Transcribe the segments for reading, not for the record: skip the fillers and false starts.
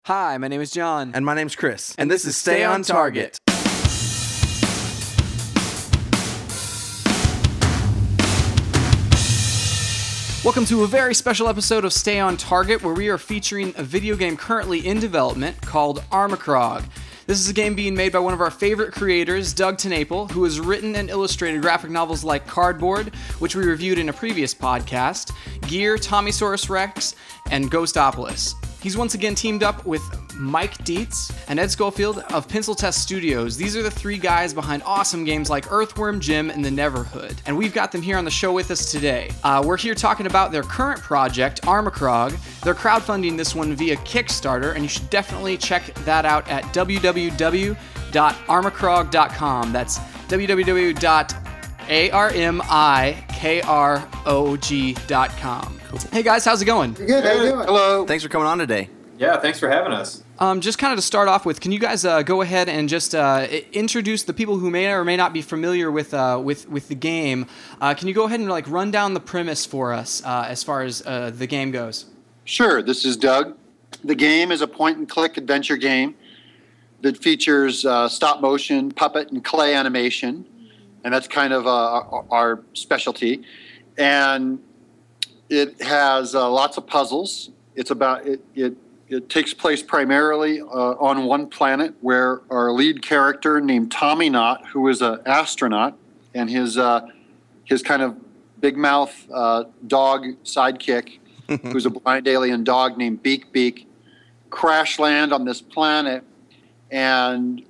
Hi, my name is John. And my name's Chris. And this is Stay on Target. Welcome to a very special episode of Stay on Target, where we are featuring a video game currently in development called Armacrog. This is a game being made by one of our favorite creators, Doug TenNapel, who has written and illustrated graphic novels like Cardboard, which we reviewed in a previous podcast, Gear, Tommysaurus Rex, and Ghostopolis. He's once again teamed up with Mike Dietz and Ed Schofield of Pencil Test Studios. These are the three guys behind awesome games like Earthworm Jim and The Neverhood. And we've got them here on the show with us today. We're here talking about their current project, Armacrog. They're crowdfunding this one via Kickstarter, and you should definitely check that out at www.armacrog.com. That's www.armikrog.com. Cool. Hey guys, how's it going? Good, how you doing? Hello. Thanks for coming on today. Yeah, thanks for having us. Just kind of to start off with, can you guys go ahead and just introduce the people who may or may not be familiar with the game? Can you go ahead and run down the premise for us as far as the game goes? Sure. This is Doug. The game is a point-and-click adventure game that features stop-motion, puppet, and clay animation, and that's kind of our specialty. And it has lots of puzzles. It's about it takes place primarily on one planet where our lead character named Tommy Knot, who is an astronaut, and his kind of big mouth dog sidekick, who's a blind alien dog named Beak Beak, crash land on this planet and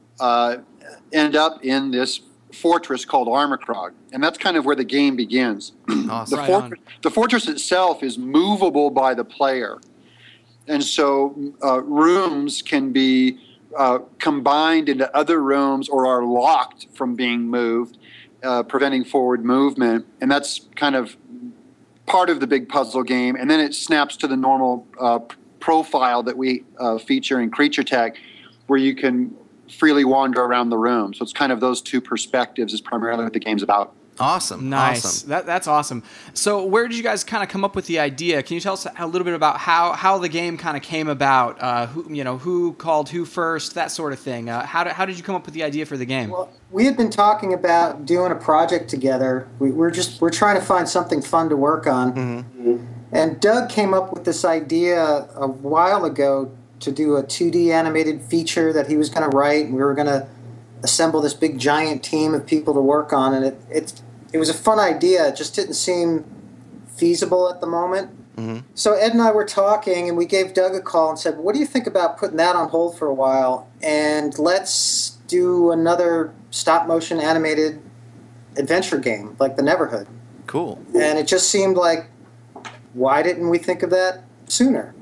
end up in this fortress called Armacrog. And that's kind of where the game begins. Awesome. The fortress itself is movable by the player. And so rooms can be combined into other rooms or are locked from being moved, preventing forward movement. And that's kind of part of the big puzzle game. And then it snaps to the normal profile that we feature in Creature Tech, where you can freely wander around the room. So it's kind of those two perspectives is primarily what the game's about. Awesome. Nice. Awesome. That's awesome. So where did you guys kind of come up with the idea? Can you tell us a little bit about how the game kind of came about? Who called who first, that sort of thing. How did you come up with the idea for the game? Well, we had been talking about doing a project together. We're trying to find something fun to work on. Mm-hmm. And Doug came up with this idea a while ago to do a 2D animated feature that he was going to write, and we were going to assemble this big giant team of people to work on, and it was a fun idea. It just didn't seem feasible at the moment. Mm-hmm. So Ed and I were talking, and we gave Doug a call and said, what do you think about putting that on hold for a while, and let's do another stop-motion animated adventure game like The Neverhood. Cool. And it just seemed like, why didn't we think of that sooner?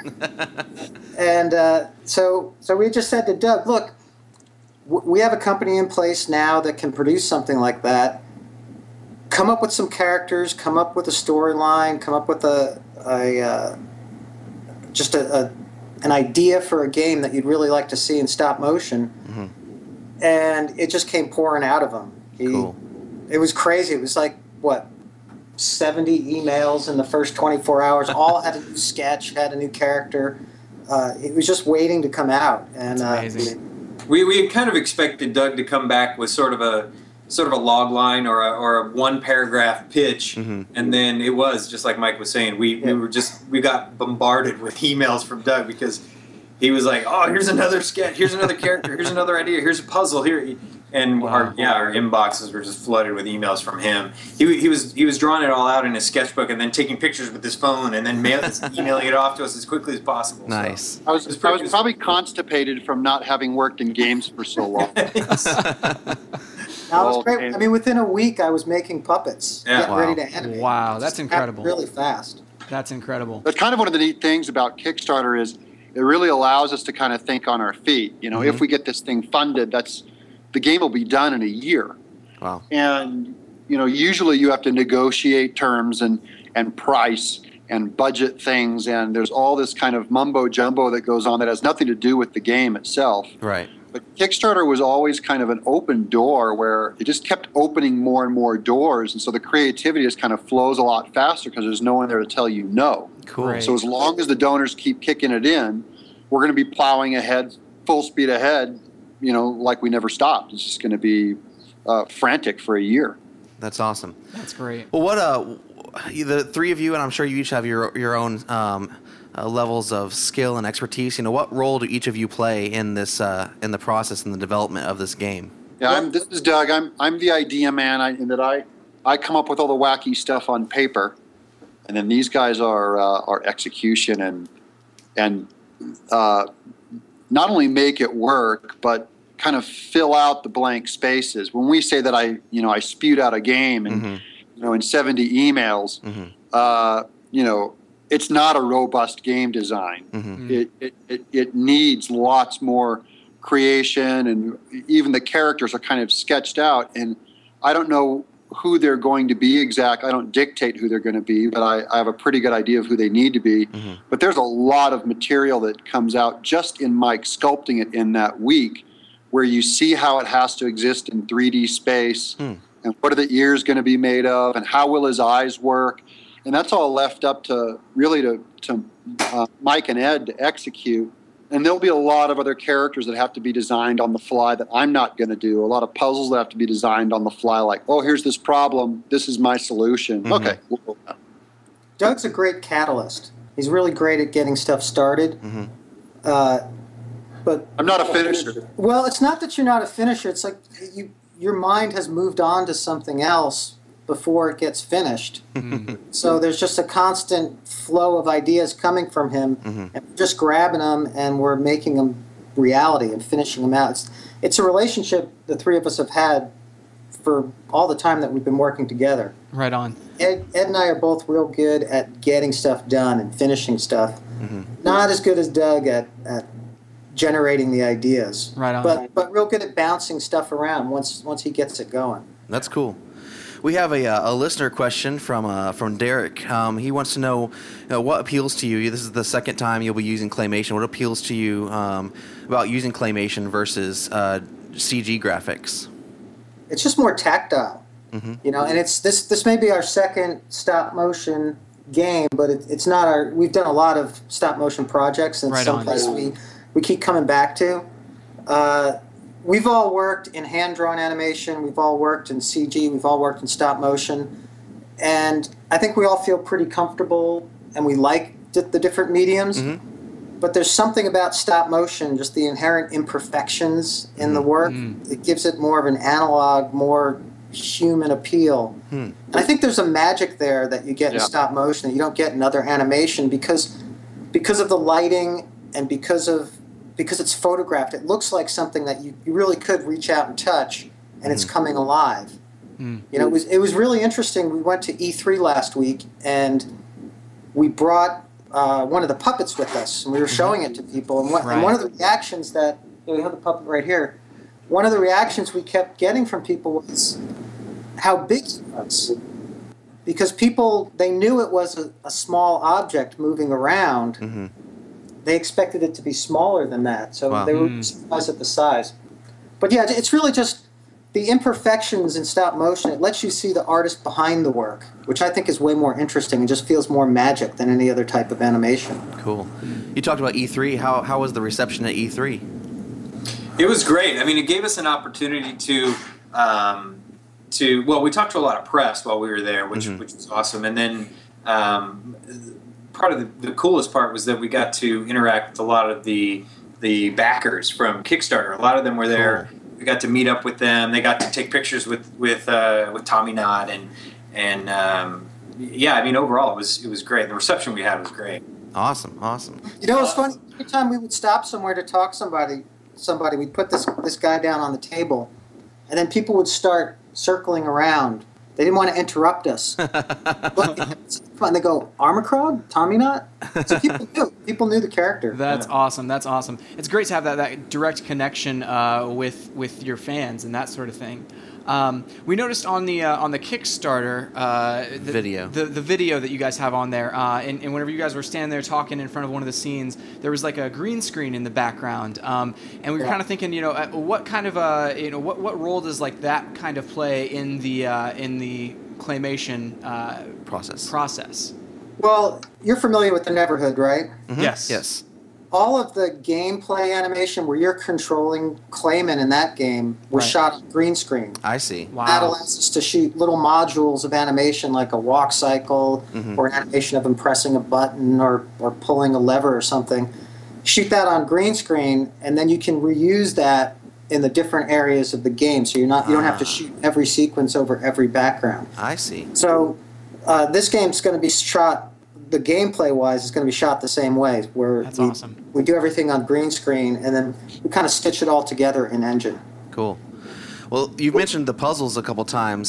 And so we just said to Doug, look, we have a company in place now that can produce something like that. Come up with some characters, come up with a storyline, come up with an idea for a game that you'd really like to see in stop motion. Mm-hmm. And it just came pouring out of him. Cool. It was crazy. It was like, 70 emails in the first 24 hours, all had a new sketch, had a new character. It was just waiting to come out. And that's amazing. We had kind of expected Doug to come back with sort of a log line or a one paragraph pitch, mm-hmm. and then it was just like Mike was saying. We got bombarded with emails from Doug because he was like, "Oh, here's another sketch, here's another character, here's another idea, here's a puzzle here." And our inboxes were just flooded with emails from him. He was drawing it all out in his sketchbook and then taking pictures with his phone and then emailing it off to us as quickly as possible. Nice. So I was probably constipated from not having worked in games for so long. That was great. I mean, within a week, I was making puppets, getting ready to animate. Wow, that's incredible. Really fast. That's incredible. That's kind of one of the neat things about Kickstarter is it really allows us to kind of think on our feet. You know, mm-hmm. if we get this thing funded, the game will be done in a year. Wow. And, usually you have to negotiate terms and price and budget things, and there's all this kind of mumbo-jumbo that goes on that has nothing to do with the game itself. Right. But Kickstarter was always kind of an open door where it just kept opening more and more doors, and so the creativity just kind of flows a lot faster because there's no one there to tell you no. Cool. Right. So as long as the donors keep kicking it in, we're going to be plowing ahead, full speed ahead, like we never stopped. It's just going to be frantic for a year. That's awesome. That's great. Well, the three of you, and I'm sure you each have your own levels of skill and expertise. What role do each of you play in this in the process and the development of this game? Yeah, this is Doug. I'm the idea man, in that I come up with all the wacky stuff on paper, and then these guys are execution and not only make it work, but kind of fill out the blank spaces. When we say that I spewed out a game and in 70 emails, it's not a robust game design. It needs lots more creation, and even the characters are kind of sketched out, and I don't know who they're going to be exactly. I don't dictate who they're going to be, but I have a pretty good idea of who they need to be. But there's a lot of material that comes out just in Mike sculpting it in that week, where you see how it has to exist in 3D space, and what are the ears going to be made of, and how will his eyes work. And that's all left up to Mike and Ed to execute. And there'll be a lot of other characters that have to be designed on the fly that I'm not going to do. A lot of puzzles that have to be designed on the fly, like, oh, here's this problem. This is my solution. Okay. Doug's a great catalyst. He's really great at getting stuff started. But I'm not a finisher. Well, it's not that you're not a finisher. It's like your mind has moved on to something else before it gets finished. So there's just a constant flow of ideas coming from him, and we're just grabbing them and we're making them reality and finishing them out. It's a relationship the three of us have had for all the time that we've been working together. Right on. Ed and I are both real good at getting stuff done and finishing stuff. Not as good as Doug at generating the ideas. Right on. But real good at bouncing stuff around once he gets it going. That's cool. We have a listener question from Derek. He wants to know what appeals to you. This is the second time you'll be using claymation. What appeals to you about using claymation versus CG graphics? It's just more tactile, and it's this may be our second stop motion game, but it's not our. We've done a lot of stop motion projects, and right someplace we keep coming back to. We've all worked in hand-drawn animation. We've all worked in CG. We've all worked in stop motion. And I think we all feel pretty comfortable, and we like the different mediums. But there's something about stop motion, just the inherent imperfections in the work. It gives it more of an analog, more human appeal. And I think there's a magic there that you get in stop motion that you don't get in other animation because of the lighting and because it's photographed. It looks like something that you really could reach out and touch, and it's coming alive. It was really interesting. We went to E3 last week, and we brought one of the puppets with us, and we were showing it to people. And one of the reactions that we have the puppet right here. One of the reactions we kept getting from people was how big it was, because people, they knew it was a small object moving around. They expected it to be smaller than that, so they were surprised at the size. But yeah, it's really just the imperfections in stop motion. It lets you see the artist behind the work, which I think is way more interesting and just feels more magic than any other type of animation. Cool. You talked about E3. How was the reception at E3? It was great. I mean, it gave us an opportunity to we talked to a lot of press while we were there, which was awesome. And then part of the coolest part was that we got to interact with a lot of the backers from Kickstarter. A lot of them were there. Cool. We got to meet up with them. They got to take pictures with Tommy Knott and I mean, overall it was great. The reception we had was great. Awesome. It was funny. Every time we would stop somewhere to talk to somebody, we'd put this guy down on the table, and then people would start circling around. They didn't want to interrupt us. And they go, Armacrog? Tommy Knott? So people knew the character. That's awesome. It's great to have that direct connection with your fans and that sort of thing. We noticed on the Kickstarter video, the video that you guys have on there, and whenever you guys were standing there talking in front of one of the scenes, there was like a green screen in the background, and we were kind of thinking, what kind of what role does like that kind of play in the claymation process? Well, you're familiar with the Neverhood, right? Yes. all of the gameplay animation where you're controlling Clayman in that game was Right. shot on green screen. I see. Wow. That allows us to shoot little modules of animation like a walk cycle or an animation of him pressing a button or pulling a lever or something. Shoot that on green screen, and then you can reuse that in the different areas of the game. So you don't have to shoot every sequence over every background. I see. So this game's going to be shot, the gameplay-wise, is going to be shot the same way, where That's awesome. we do everything on green screen, and then we kind of stitch it all together in Engine. Cool. Well, you've mentioned the puzzles a couple times.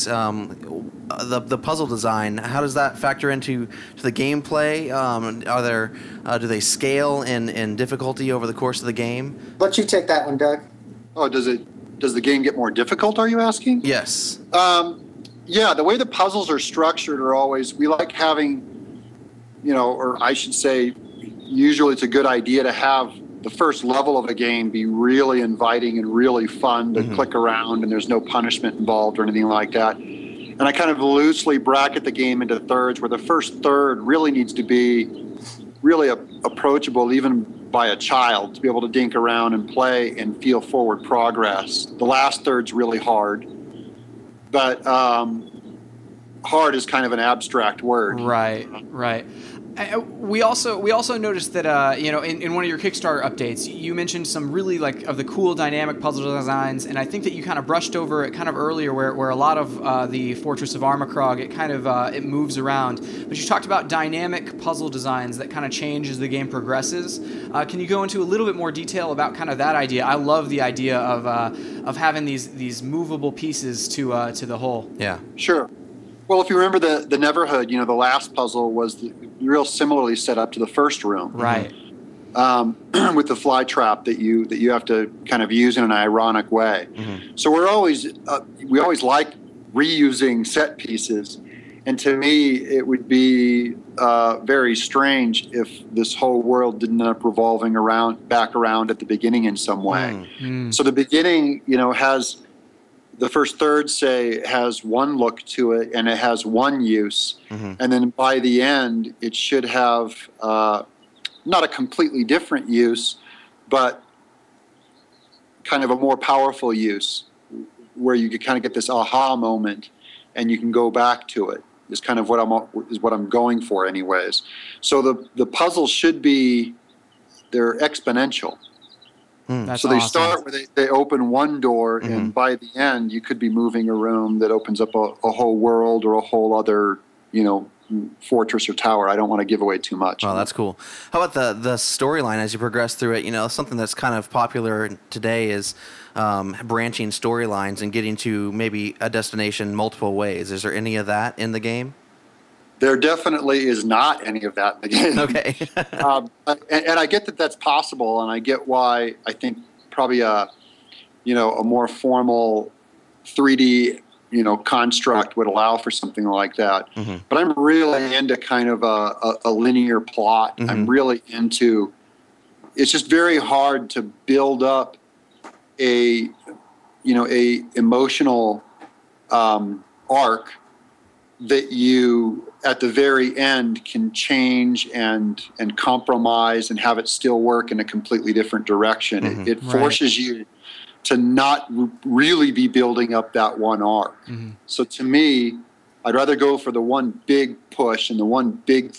The puzzle design, how does that factor into the gameplay? Do they scale in difficulty over the course of the game? Let you take that one, Doug. Oh, does the game get more difficult, are you asking? Yes. Yeah, the way the puzzles are structured are always, we like having, or I should say, usually it's a good idea to have the first level of a game be really inviting and really fun to click around, and there's no punishment involved or anything like that. And I kind of loosely bracket the game into thirds, where the first third really needs to be really approachable even by a child, to be able to dink around and play and feel forward progress. The last third's really hard, but hard is kind of an abstract word. Right. We also noticed that in one of your Kickstarter updates, you mentioned some really of the cool dynamic puzzle designs, and I think that you kind of brushed over it kind of earlier, where a lot of the Fortress of Armacrog, it moves around. But you talked about dynamic puzzle designs that kind of change as the game progresses. Can you go into a little bit more detail about kind of that idea? I love the idea of having these movable pieces to the whole. Yeah. Sure. Well, if you remember the Neverhood, the last puzzle was real similarly set up to the first room. Right. With the fly trap that you have to kind of use in an ironic way. So we always like reusing set pieces, and to me it would be very strange if this whole world didn't end up revolving back around at the beginning in some way. So the beginning, has the first third, say, has one look to it and it has one use. And then by the end, it should have not a completely different use, but kind of a more powerful use where you could kind of get this aha moment and you can go back to it. Is kind of what I'm going for anyways. So the puzzles should be, they're exponential. That's so they awesome. start where they open one door, and by the end, you could be moving a room that opens up a whole world or a whole other, fortress or tower. I don't want to give away too much. Oh, that's cool. How about the storyline as you progress through it? Something that's kind of popular today is branching storylines and getting to maybe a destination multiple ways. Is there any of that in the game? There definitely is not any of that in the game. Okay. And I get that that's possible, and I get why I think probably a more formal 3D construct would allow for something like that. But I'm really into kind of a linear plot. I'm really into. It's just very hard to build up a emotional arc that you at the very end can change and compromise and have it still work in a completely different direction. It forces you to not really be building up that one arc. So to me, I'd rather go for the one big push and the one big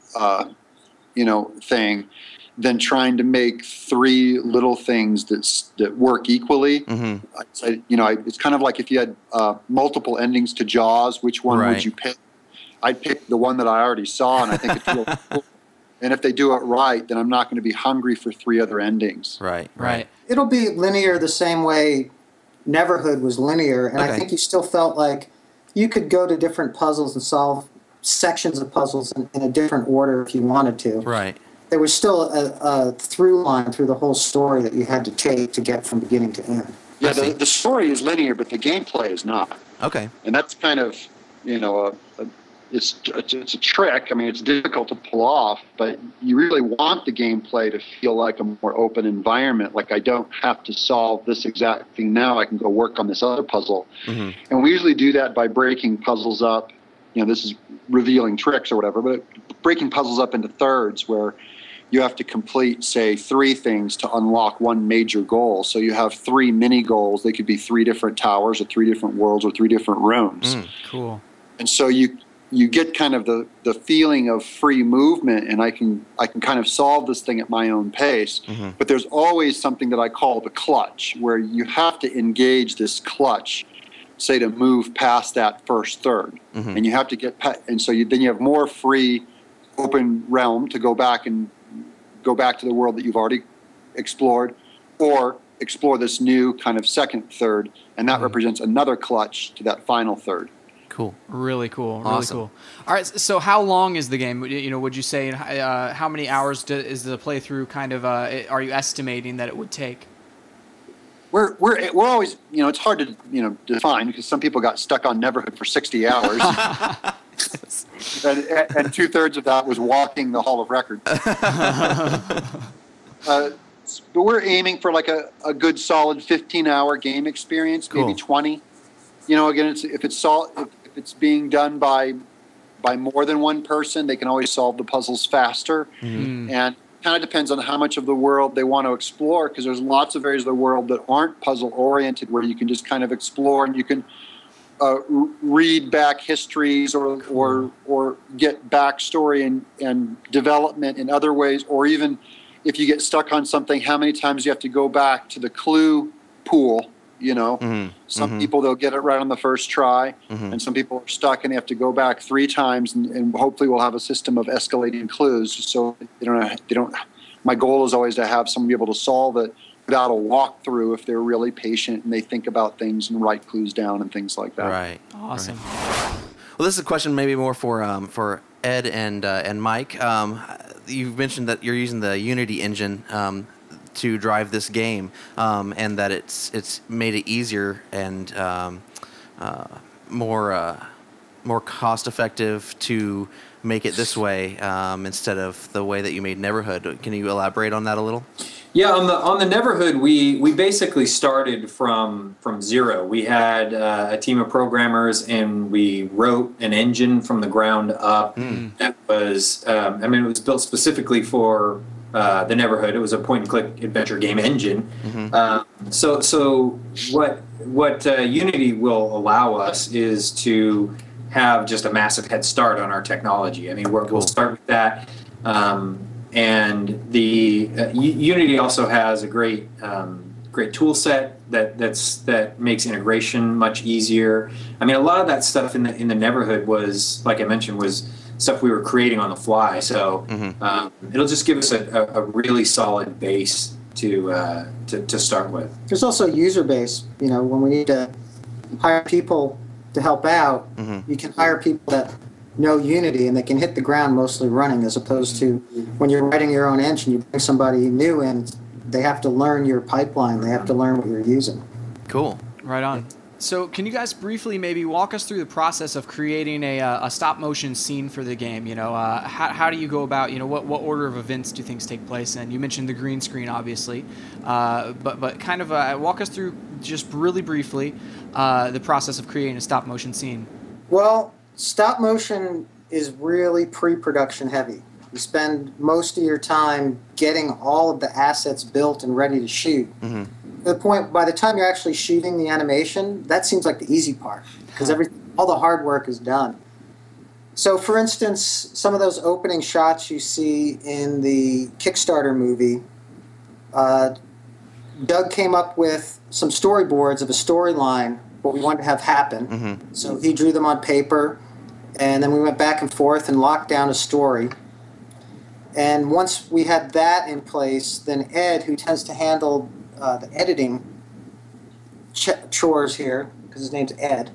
thing than trying to make three little things that work equally. It's kind of like if you had multiple endings to Jaws, which one would you pick? I'd pick the one that I already saw, and I think it's real cool. And if they do it right, then I'm not going to be hungry for three other endings. Right. It'll be linear the same way Neverhood was linear, and I think you still felt like you could go to different puzzles and solve sections of puzzles in a different order if you wanted to. Right. There was still a through line through the whole story that you had to take to get from beginning to end. Yeah, the story is linear, but the gameplay is not. Okay. And that's kind of, it's a trick. I mean, it's difficult to pull off, but you really want the gameplay to feel like a more open environment. Like I don't have to solve this exact thing now. I can go work on this other puzzle. And we usually do that by breaking puzzles up. This is revealing tricks or whatever, but breaking puzzles up into thirds where you have to complete, say, 3 things to unlock one major goal. So you have 3 mini goals. They could be 3 different towers or 3 different worlds or 3 different rooms. Cool. And so you get kind of the feeling of free movement, and I can kind of solve this thing at my own pace. But there's always something that I call the clutch, where you have to engage this clutch, say, to move past that first third. And you have to and so then you have more free, open realm to go back to the world that you've already explored, or explore this new kind of second third, and that represents another clutch to that final third. Cool. Really cool. Really Awesome. cool. All right. So how long is the game? Would you say, how many hours is the playthrough kind of, are you estimating that it would take? We're always, it's hard to, define, because some people got stuck on Neverhood for 60 hours. and 2/3 of that was walking the Hall of Records. But we're aiming for like a good solid 15-hour game experience, maybe 20. Again, if it's being done by more than one person, they can always solve the puzzles faster. And kind of depends on how much of the world they want to explore, because there's lots of areas of the world that aren't puzzle oriented, where you can just kind of explore, and you can read back histories or get backstory and development in other ways, or even if you get stuck on something, how many times you have to go back to the clue pool. Some people, they'll get it right on the first try, and some people are stuck and they have to go back 3 times, and hopefully we'll have a system of escalating clues, so they don't. My goal is always to have someone be able to solve it without a walkthrough if they're really patient and they think about things and write clues down and things like that. Right. Awesome. Right. Well, this is a question maybe more for Ed and Mike. You've mentioned that you're using the Unity engine to drive this game, and that it's made it easier and more cost effective to make it this way instead of the way that you made Neverhood. Can you elaborate on that a little? Yeah, on the Neverhood, we basically started from zero. We had a team of programmers, and we wrote an engine from the ground up that was, it was built specifically for the Neverhood. It was a point-and-click adventure game engine. So what Unity will allow us is to have just a massive head start on our technology. We'll start with that. And the Unity also has a great tool set that makes integration much easier. A lot of that stuff in the Neverhood was, like I mentioned, was stuff we were creating on the fly. So it'll just give us a really solid base to start with. There's also a user base. When we need to hire people to help out, you can hire people that know Unity and they can hit the ground mostly running, as opposed to when you're writing your own engine, you bring somebody new in, they have to learn your pipeline, they have to learn what you're using. Cool. Right on. So can you guys briefly maybe walk us through the process of creating a stop motion scene for the game? How do you go about, what order of events do things take place in? You mentioned the green screen, obviously, but kind of walk us through just really briefly the process of creating a stop motion scene. Well, stop motion is really pre-production heavy. You spend most of your time getting all of the assets built and ready to shoot. To the point, by the time you're actually shooting the animation, that seems like the easy part, because all the hard work is done. So, for instance, some of those opening shots you see in the Kickstarter movie, Doug came up with some storyboards of a storyline, what we wanted to have happen. So he drew them on paper, and then we went back and forth and locked down a story. And once we had that in place, then Ed, who tends to handle the editing chores here, because his name's Ed,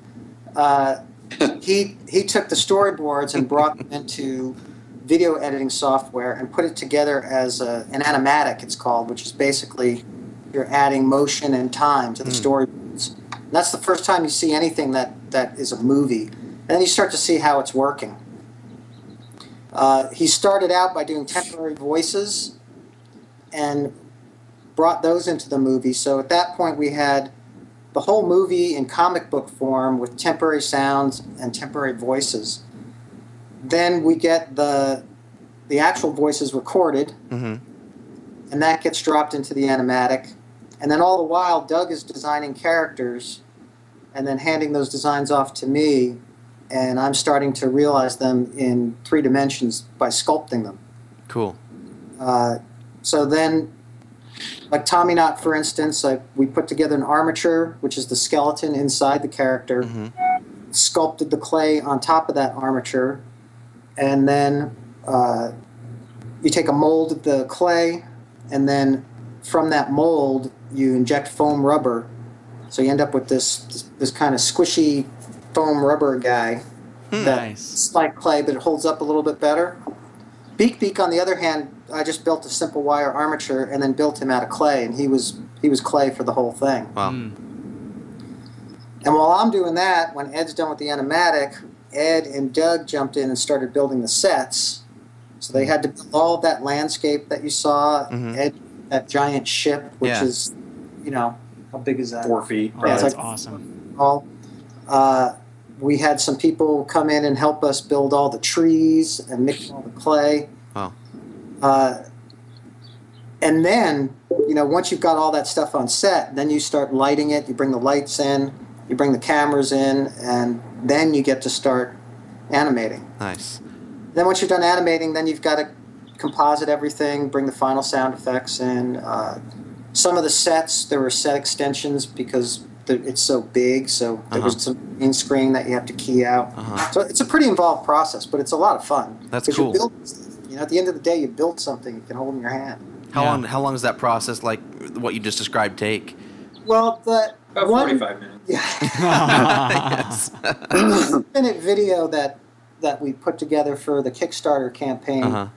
he took the storyboards and brought them into video editing software and put it together as an animatic, it's called, which is basically you're adding motion and time to the storyboards. And that's the first time you see anything that is a movie. And then you start to see how it's working. He started out by doing temporary voices and brought those into the movie. So at that point we had the whole movie in comic book form with temporary sounds and temporary voices. Then we get the the actual voice is recorded, and that gets dropped into the animatic. And then all the while, Doug is designing characters and then handing those designs off to me, and I'm starting to realize them in 3 dimensions by sculpting them. Cool. So then, like Tommy Knot, for instance, we put together an armature, which is the skeleton inside the character, sculpted the clay on top of that armature, and then you take a mold of the clay, and then from that mold, you inject foam rubber. So you end up with this kind of squishy foam rubber guy. That's like clay, but it holds up a little bit better. Beak, on the other hand, I just built a simple wire armature and then built him out of clay, and he was clay for the whole thing. Wow. And while I'm doing that, when Ed's done with the animatic, Ed and Doug jumped in and started building the sets. So they had to build all of that landscape that you saw. Ed, that giant ship, which is, how big is that? 4 feet. Oh, Right. that's it's like awesome. All. We had some people come in and help us build all the trees and mix all the clay. Wow. And then, once you've got all that stuff on set, then you start lighting it. You bring the lights in, you bring the cameras in, and then you get to start animating. Nice. Then once you're done animating, then you've got to composite everything, bring the final sound effects in. Some of the sets, there were set extensions because it's so big, so there was some green screen that you have to key out. So it's a pretty involved process, but it's a lot of fun. That's cool. At the end of the day, you build something you can hold in your hand. How long does that process, like what you just described, take? Well, About 45 minutes. Yes. 1-minute video that we put together for the Kickstarter campaign,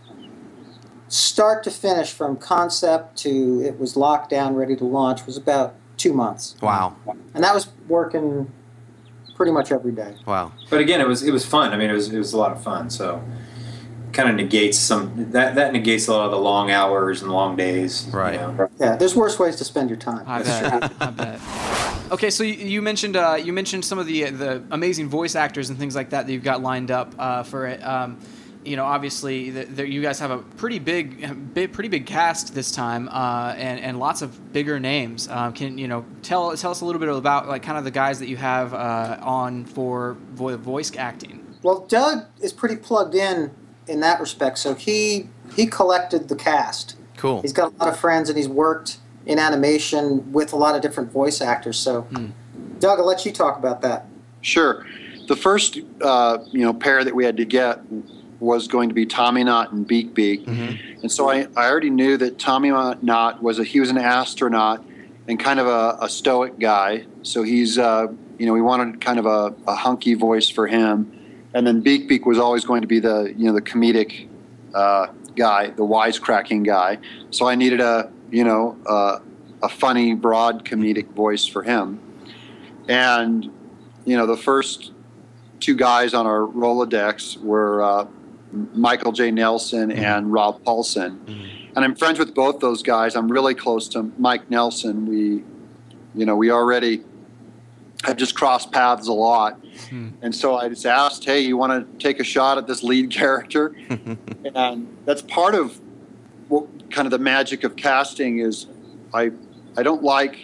start to finish, from concept to it was locked down, ready to launch, was about 2 months. Wow. And that was working pretty much every day. Wow. But again, it was fun. I mean, it was a lot of fun. So kind of negates that negates a lot of the long hours and long days. Right. Yeah, there's worse ways to spend your time. I bet. Okay, so you mentioned some of the amazing voice actors and things like that you've got lined up for it. Obviously, you guys have a pretty big cast this time, and lots of bigger names. Can tell us a little bit about like kind of the guys that you have on for voice acting? Well, Doug is pretty plugged in that respect, so he collected the cast. Cool. He's got a lot of friends, and he's worked in animation with a lot of different voice actors. So, Doug, I'll let you talk about that. Sure. The first pair that we had to get was going to be Tommy Knot and Beak. And so I already knew that Tommy Knot was an astronaut and kind of a stoic guy. So he's we wanted kind of a hunky voice for him. And then Beak was always going to be the comedic guy, the wisecracking guy. So I needed a funny, broad comedic voice for him. And the first 2 guys on our Rolodex were Michael J. Nelson and Rob Paulson. And I'm friends with both those guys. I'm really close to Mike Nelson. We already have just crossed paths a lot. And so I just asked, hey, you want to take a shot at this lead character? And that's part of what kind of the magic of casting is I don't like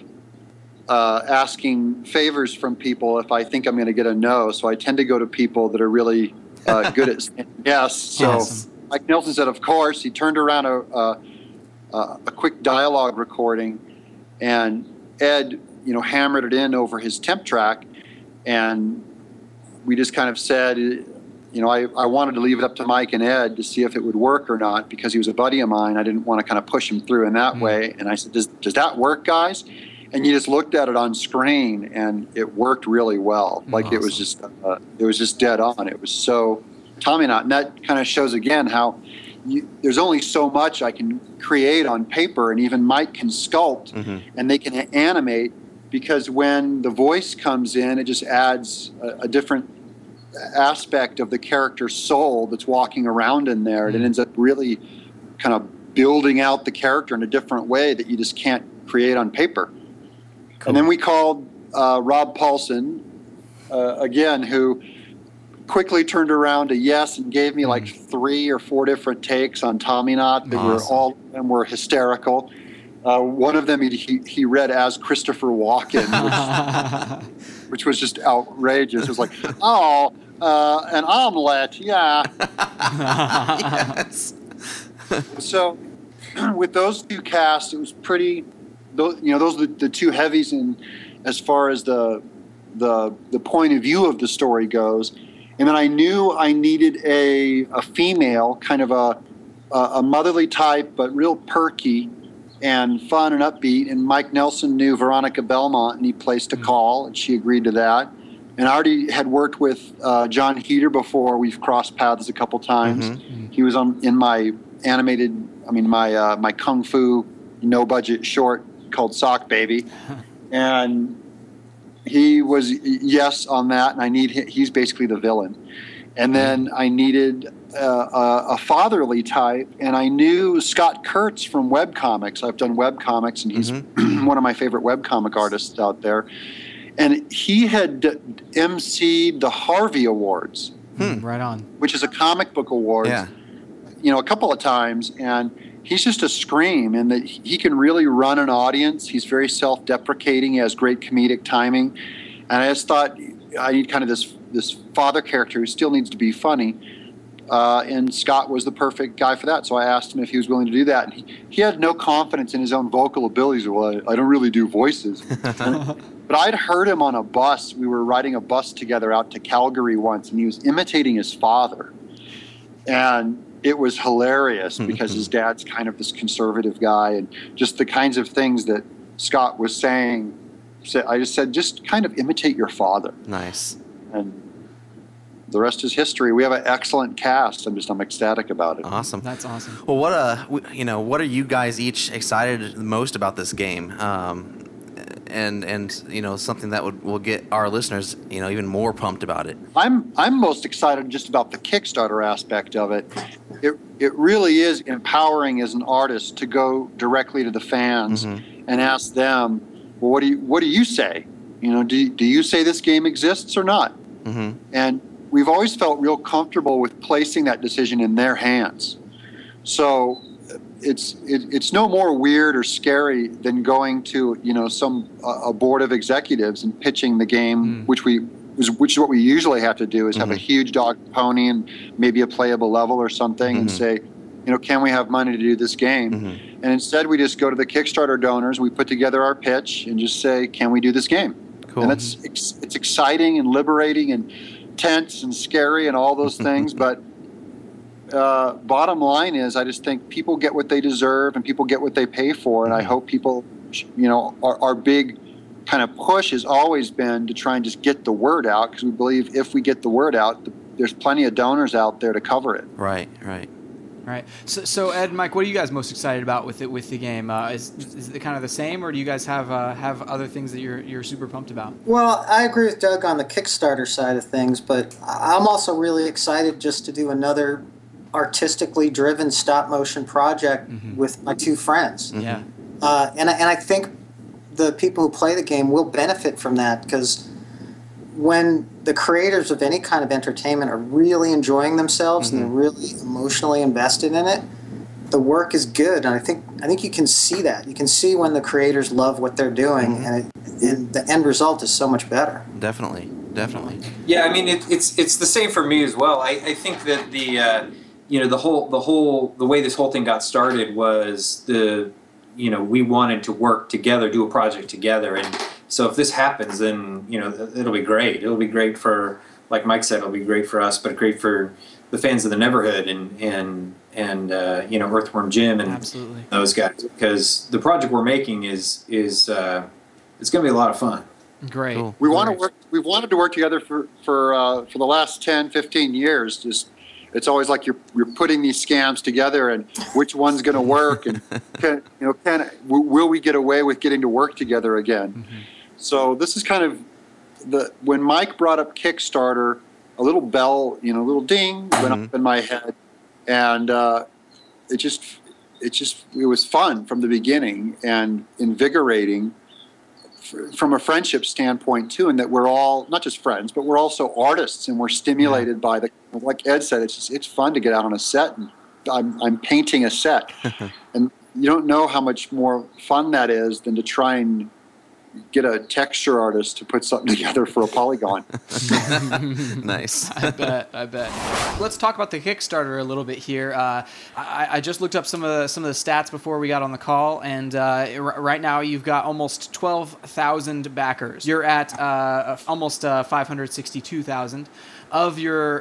asking favors from people if I think I'm going to get a no. So I tend to go to people that are really good at saying yes. So Awesome. Mike Nelson said, of course. He turned around a quick dialogue recording, and Ed, hammered it in over his temp track, and we just kind of said, I wanted to leave it up to Mike and Ed to see if it would work or not, because he was a buddy of mine. I didn't want to kind of push him through in that way. And I said, does that work, guys? And you just looked at it on screen, and it worked really well. Like It was just dead on. It was so Tommy Knot, and that kind of shows again how there's only so much I can create on paper, and even Mike can sculpt, and they can animate, because when the voice comes in, it just adds a different aspect of the character's soul that's walking around in there. And it ends up really kind of building out the character in a different way that you just can't create on paper. Cool. And then we called Rob Paulson, again, who quickly turned around to yes and gave me like 3 or 4 different takes on Tommyknot that were all of them were hysterical. One of them he read as Christopher Walken, which was just outrageous. It was like, an omelet, yeah. Yes. So with those 2 casts, it was pretty. Those are the 2 heavies in as far as the point of view of the story goes. And then I knew I needed a female, kind of a motherly type, but real perky and fun and upbeat. And Mike Nelson knew Veronica Belmont, and he placed a call, and she agreed to that. And I already had worked with John Heater before. We've crossed paths a couple times. Mm-hmm. He was in my my kung fu no budget short called Sock Baby, and he was yes on that. And he's basically the villain. And then I needed a fatherly type, and I knew Scott Kurtz from webcomics. I've done webcomics, and he's one of my favorite webcomic artists out there. And he had emceed the Harvey Awards. Right on. Which is a comic book award. Yeah. A couple of times, and he's just a scream, and that he can really run an audience. He's very self-deprecating. He has great comedic timing, and I just thought I need kind of this father character who still needs to be funny. And Scott was the perfect guy for that. So I asked him if he was willing to do that, and he had no confidence in his own vocal abilities. Well, I don't really do voices. But I'd heard him on a bus. We were riding a bus together out to Calgary once, and he was imitating his father. And it was hilarious because his dad's kind of this conservative guy, and just the kinds of things that Scott was saying. I just said, just kind of imitate your father. Nice. And the rest is history. We have an excellent cast. I'm ecstatic about it. Awesome. That's awesome. Well, what are you guys each excited the most about this game? And something that will get our listeners even more pumped about it. I'm most excited just about the Kickstarter aspect of it. It really is empowering as an artist to go directly to the fans and ask them, well, what do you say? Do you say this game exists or not? And we've always felt real comfortable with placing that decision in their hands. So it's no more weird or scary than going to a board of executives and pitching the game, which is what we usually have to do, is have a huge dog pony and maybe a playable level or something, and say, can we have money to do this game? And instead we just go to the Kickstarter donors, we put together our pitch and just say, can we do this game? Cool. And it's exciting and liberating and tense and scary and all those things, but bottom line is I just think people get what they deserve and people get what they pay for, and I hope people, our big kind of push has always been to try and just get the word out, because we believe if we get the word out, there's plenty of donors out there to cover it. Right. So Ed and Mike, what are you guys most excited about with the game? Is it kind of the same, or do you guys have other things that you're super pumped about? Well, I agree with Doug on the Kickstarter side of things, but I'm also really excited just to do another artistically driven stop motion project with my 2 friends. Yeah. And I think the people who play the game will benefit from that, because when the creators of any kind of entertainment are really enjoying themselves and they're really emotionally invested in it, the work is good. And I think you can see that. You can see when the creators love what they're doing, and the end result is so much better. Definitely. Yeah, I mean it's the same for me as well. I think that the way this whole thing got started was we wanted to work together, do a project together, and so if this happens, then it'll be great. It'll be great for, like Mike said, it'll be great for us, but great for the fans of the Neverhood and Earthworm Jim and Absolutely. Those guys, because the project we're making is it's going to be a lot of fun. Great. Cool. We've wanted to work together for the last 10, 15 years. Just it's always like you're putting these scams together, and which one's going to work, and will we get away with getting to work together again? So this is kind of when Mike brought up Kickstarter, a little bell, a little ding went up in my head, and it was fun from the beginning and invigorating from a friendship standpoint too, and that we're all not just friends, but we're also artists, and we're stimulated by like Ed said, it's fun to get out on a set, and I'm painting a set, and you don't know how much more fun that is than to try and get a texture artist to put something together for a polygon. Nice. I bet. Let's talk about the Kickstarter a little bit here. I just looked up some of the stats before we got on the call, and right now you've got almost 12,000 backers. You're at almost 562,000 of your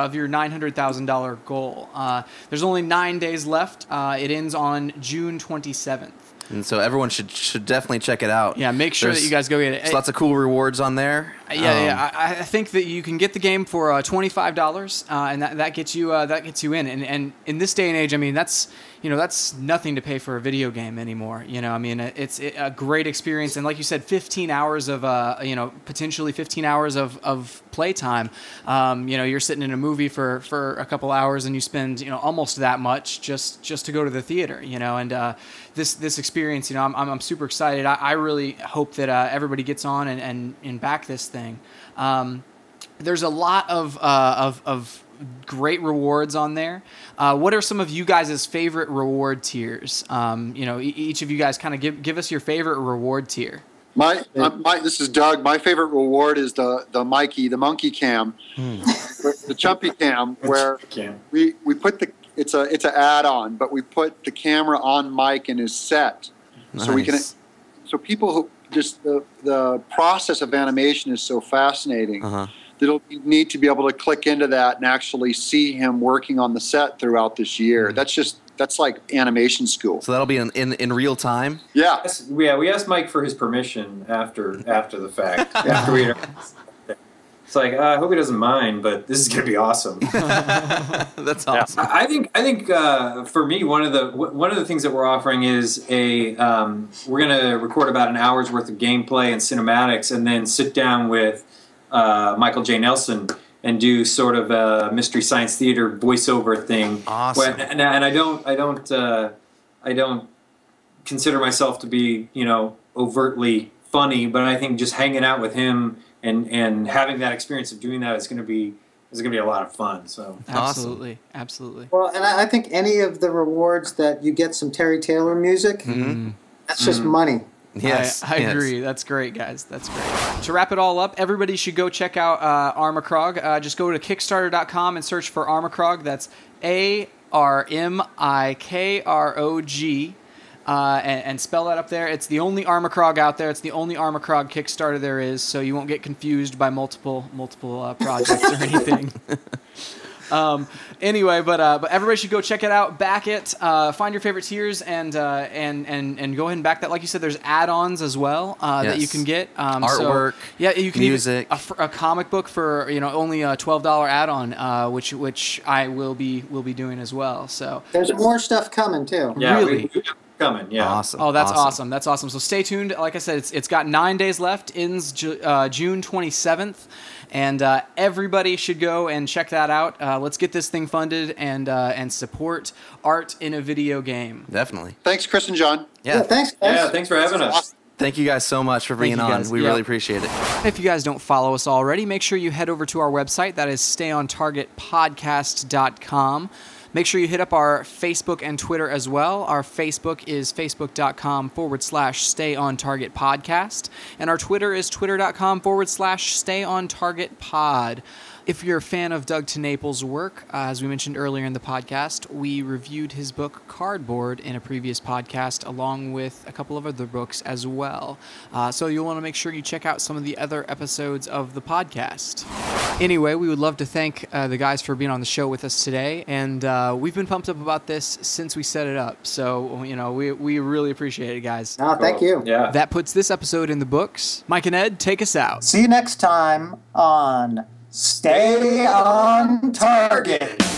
$900,000 goal. There's only 9 days left. It ends on June 27th. And so everyone should definitely check it out. Yeah, make sure that you guys go get it. There's lots of cool rewards on there. I think that you can get the game for $25, and that gets you in. And in this day and age, I mean, that's nothing to pay for a video game anymore. I mean, it's a great experience, and like you said, 15 hours of potentially 15 hours of playtime. You're sitting in a movie for a couple hours, and you spend almost that much just to go to the theater. And this experience, I'm super excited. I really hope that everybody gets on and back this thing. There's a lot of great rewards on there. What are some of you guys' favorite reward tiers? Each of you guys kind of give us your favorite reward tier. This is Doug. My favorite reward is the monkey cam, the Chumpy cam, where we put it's an add-on, but we put the camera on Mike in his set, Nice. so people who just the process of animation is so fascinating. Uh-huh. That you need to be able to click into that and actually see him working on the set throughout this year. That's like animation school. So that'll be in real time? Yeah. We asked Mike for his permission after the fact. After we it's like, I hope he doesn't mind, but this is going to be awesome. That's awesome. Yeah. I think for me, one of the things that we're offering is we're going to record about an hour's worth of gameplay and cinematics, and then sit down with Michael J. Nelson and do sort of a Mystery Science Theater voiceover thing. Awesome. And I don't consider myself to be overtly funny, but I think just hanging out with him and having that experience of doing that is going to be a lot of fun. So Absolutely. Well, and I think any of the rewards that you get some Terry Taylor music, that's just money. Yes, I agree. That's great, guys. That's great. To wrap it all up, everybody should go check out Armacrog. Just go to Kickstarter.com and search for Armacrog. That's ARMIKROG. And spell that up there. It's the only Armacrog out there. It's the only Armacrog Kickstarter there is, so you won't get confused by multiple projects or anything. Anyway, but everybody should go check it out, back it, find your favorite tiers, and go ahead and back that. Like you said, there's add-ons as well that you can get. Artwork, you can music, a comic book for only a $12 add-on, which I will be doing as well. So there's more stuff coming too. yeah, really. we coming. Yeah, awesome. Oh, that's awesome. That's awesome. So stay tuned. Like I said, it's got 9 days left. Ends June 27th. And everybody should go and check that out. Let's get this thing funded and support art in a video game. Definitely. Thanks, Chris and John. Yeah, thanks, guys. Yeah, thanks for having us. Thank you guys so much for being you on. guys. We really appreciate it. If you guys don't follow us already, make sure you head over to our website. That is stayontargetpodcast.com. Make sure you hit up our Facebook and Twitter as well. Our Facebook is facebook.com/stayontargetpodcast. And our Twitter is twitter.com/stayontargetpod. If you're a fan of Doug TeNaples' work, as we mentioned earlier in the podcast, we reviewed his book Cardboard in a previous podcast, along with a couple of other books as well. So you'll want to make sure you check out some of the other episodes of the podcast. Anyway, we would love to thank the guys for being on the show with us today, and we've been pumped up about this since we set it up. So, we really appreciate it, guys. No, thank you. Yeah. That puts this episode in the books. Mike and Ed, take us out. See you next time on Stay on Target.